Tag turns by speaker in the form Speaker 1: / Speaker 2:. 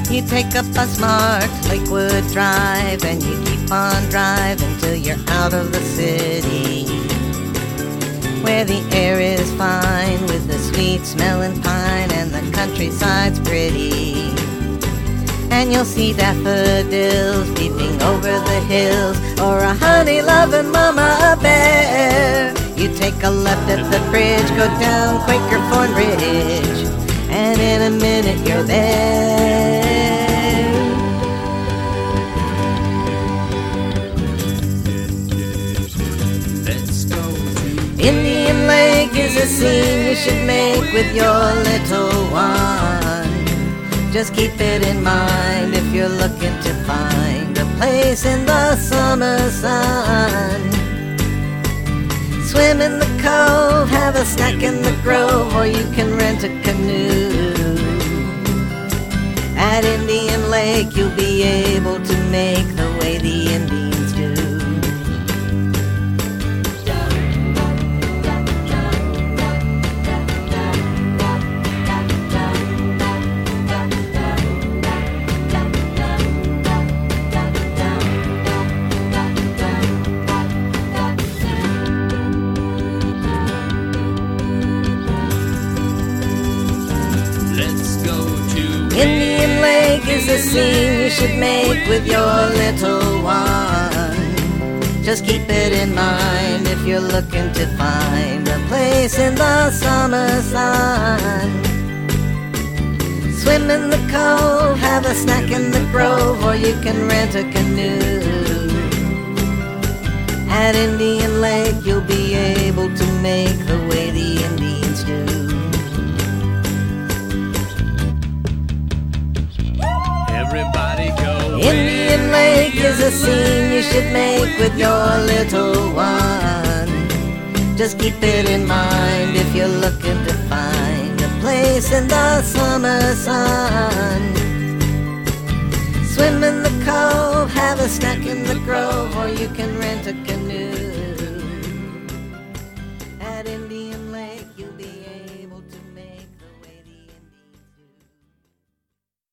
Speaker 1: You take a bus marked Lakewood Drive, and you keep on driving till you're out of the city, where the air is fine with the sweet smelling pine and the countryside's pretty. And you'll see daffodils peeping over the hills, or a honey-loving mama bear. You take a left at the bridge, go down Quaker Thorn Ridge, and in a minute you're there.
Speaker 2: Let's go to
Speaker 1: Indian Lake is a scene you should make with your little one. Just keep it in mind if you're looking to find a place in the summer sun. Swim in the cove, have a snack in the grove, or you can rent a canoe. At Indian Lake you'll be able to make the way the Indians do. Indian Lake is a scene you should make with your little one. Just keep it in mind if you're looking to find a place in the summer sun. Swim in the cove, have a snack in the grove, or you can rent a canoe. At Indian Lake you'll be able to make the way the Indians do.
Speaker 2: everybody go.
Speaker 1: Indian Lake is a scene you should make with your little one. Just keep it in mind if you're looking to find a place in the summer sun. Swim in the cove, have a snack in the grove, or you can rent a canoe.